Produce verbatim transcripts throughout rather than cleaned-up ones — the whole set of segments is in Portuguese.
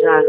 Já.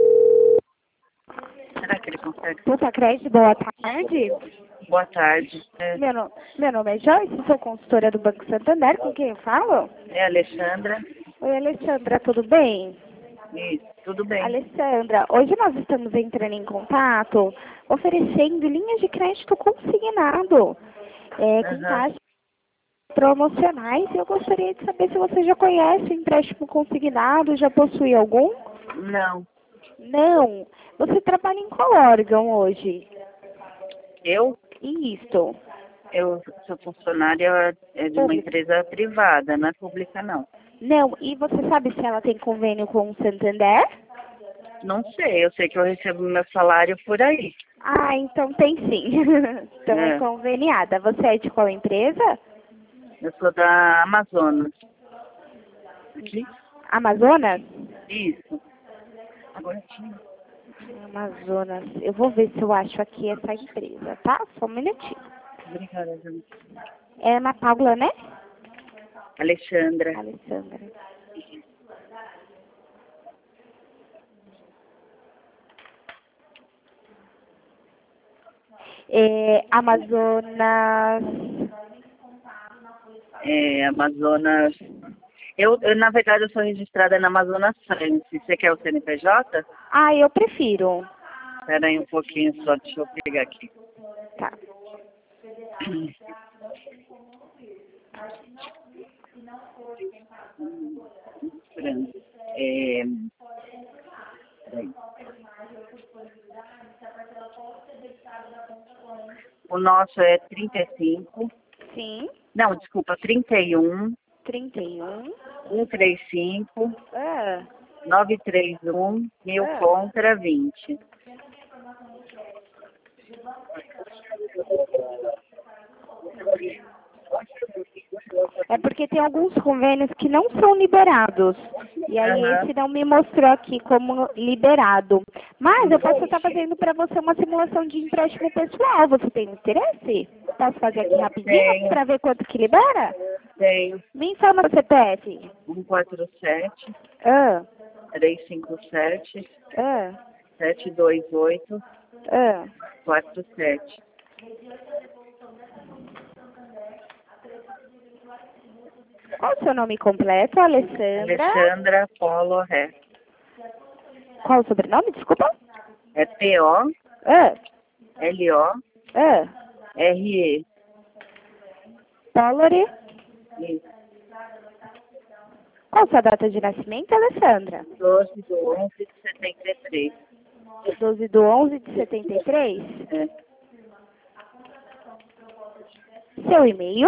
Será que ele consegue? Puta Crédito, boa tarde. Boa tarde. É, Meu, no- meu nome é Joyce, sou consultora do Banco Santander, com quem eu falo? é a Alexandra. Oi, Alessandra, tudo bem? Isso, tudo bem. Alessandra, hoje nós estamos entrando em contato oferecendo linhas de crédito consignado, é, com Aham. taxas promocionais. Eu gostaria de saber se você já conhece o empréstimo consignado, já possui algum? Não. Não. Você trabalha em qual órgão hoje? Eu? Isto. Eu sou funcionária é, de uma Pública. empresa privada, não é pública, não. Não. E você sabe se ela tem convênio com o Santander? Não sei, eu sei que eu recebo meu salário por aí. Ah, então tem sim. Então é É. conveniada. Você é de qual empresa? Eu sou da Amazonas. Aqui? Amazonas? Isso. Agora sim. Amazonas. Eu vou ver se eu acho aqui essa empresa, tá? Só um minutinho. Obrigada, Jana. É Ana Paula, né? Alexandra. Alessandra. É, Amazonas. É, Amazonas. Eu, eu, na verdade, eu sou registrada na Amazonas Frente. Você quer o C N P J? Ah, eu prefiro. Espera aí um pouquinho só, deixa eu pegar aqui. Tá. É, peraí. O nosso é trinta e cinco. Sim. Não, desculpa, trinta e um, trinta e um. cento e trinta e cinco, Ah, novecentos e trinta e um, mil ah. contra vinte. É porque tem alguns convênios que não são liberados. E aí Aham. esse não me mostrou aqui como liberado. Mas eu posso estar fazendo para você uma simulação de empréstimo pessoal. Você tem interesse? Posso fazer aqui rapidinho Tenho, para ver quanto que libera? tenho. Me informa o C P F. um quatro sete, Ah, três cinco sete, ah, sete dois oito, ah. quatro sete. Qual o seu nome completo, Alessandra? Alexandra Polo Ré. Qual o sobrenome, desculpa? É P O Ah, L O ah. R E. Polari. Isso. Qual a sua data de nascimento, Alessandra? doze de onze de setenta e três. doze de onze de setenta e três. É. Seu e-mail?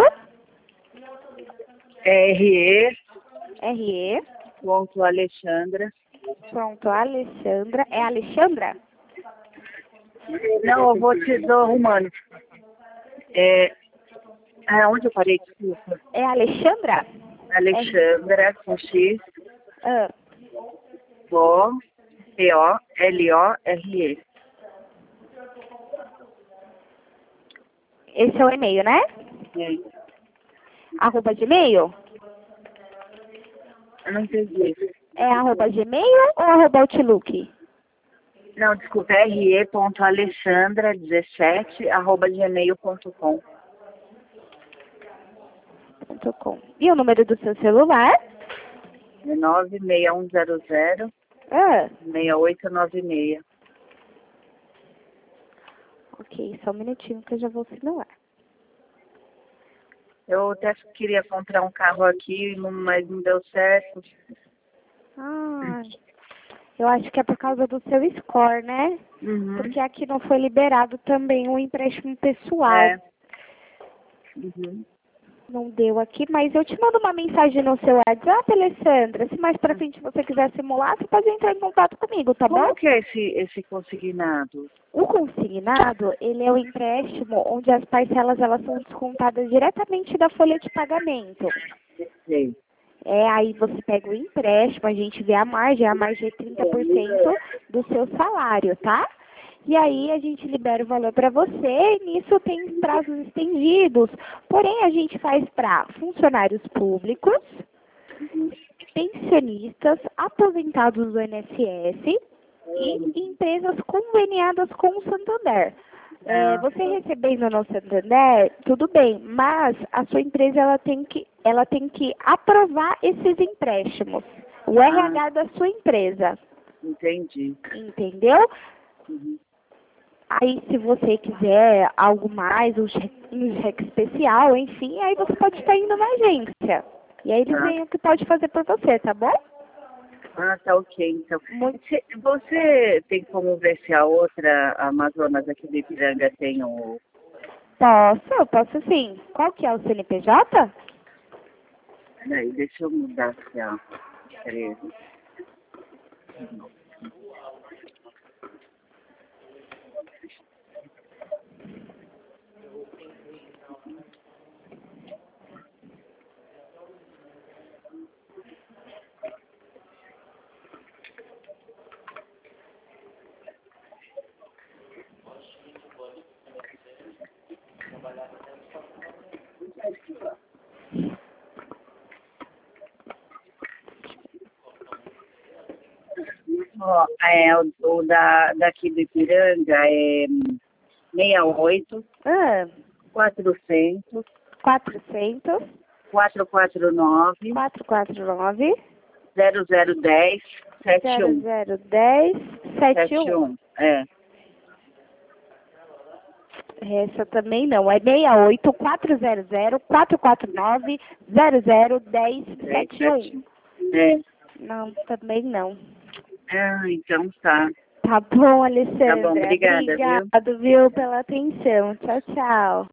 R E. R E. Ponto Alexandra. Pronto, Alessandra. É Alexandra? Não, eu vou te dar arrumando. É. Ah, onde eu parei? Desculpa. É Alexandra? Alexandra com X. Ah, O P O L O R E. esse é o e-mail, né? É. Arroba Gmail? Eu não entendi. É arroba Gmail ou arroba Outlook? Não, desculpa, R E ponto Alexandra dezessete arroba gmail ponto com. Ponto com. E o número do seu celular? É nove seis um zero zero Ah, seis oito nove seis. ok, só um minutinho que eu já vou simular. Eu até queria comprar um carro aqui, mas não deu certo. Ah, eu acho que é por causa do seu score, né? Uhum. Porque aqui não foi liberado também o empréstimo pessoal. É. Uhum. Não deu aqui, mas eu te mando uma mensagem no seu WhatsApp, Alessandra. Se mais pra frente você quiser simular, você pode entrar em contato comigo, tá bom? Como que é esse, esse consignado? O consignado, ele é o empréstimo onde as parcelas elas são descontadas diretamente da folha de pagamento. Sei. É, aí você pega o empréstimo, a gente vê a margem, a margem é trinta por cento do seu salário, tá? E aí a gente libera o valor para você e nisso tem prazos estendidos. Porém, a gente faz para funcionários públicos, pensionistas, aposentados do I N S S e empresas conveniadas com o Santander. É, você recebendo no Santander, tudo bem, mas a sua empresa ela tem que, ela tem que aprovar esses empréstimos. O R H da sua empresa. Entendi. Entendeu? Uhum. Aí, se você quiser algo mais, um cheque, um cheque especial, enfim, aí você pode estar indo na agência. E aí eles Ah. veem o que pode fazer por você, tá bom? Ah, tá ok, então. Muito- Você, você tem como ver se a outra Amazonas aqui de Ipiranga tem o... Posso, posso sim. Qual que é o C N P J? Peraí, deixa eu mudar aqui a empresa. Ó, é, o, o da, daqui do Ipiranga é seis oito, Ah, quatrocentos, quatrocentos, quatro quatro nove, quatro quatro nove, zero zero dez, sete zero um. zero dez, sete sete um. um, é. Essa também não. É seis oito, quatro zero zero, quatro quatro nove, zero zero dez, sete um. É. Não, também não. Ah, então tá. Tá bom, Alessandra. Tá bom, obrigada, viu? Obrigado, viu, pela atenção. Tchau, tchau.